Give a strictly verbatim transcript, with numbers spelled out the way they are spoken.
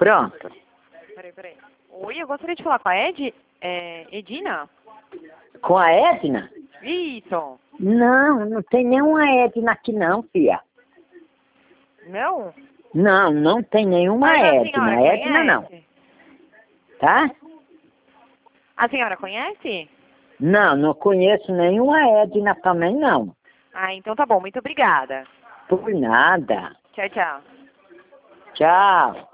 Pronto. Peraí, peraí. Oi, eu gostaria de falar com a Ed... É, Edina? Com a Edna? Isso. Não, não tem nenhuma Edna aqui não, filha. Não? Não, não tem nenhuma Mas a Edna. senhora Edna não. conhece? Tá? A senhora conhece? Não, não conheço nenhuma Edna também não. Ah, então tá bom. Muito obrigada. Por nada. Tchau, tchau. Tchau.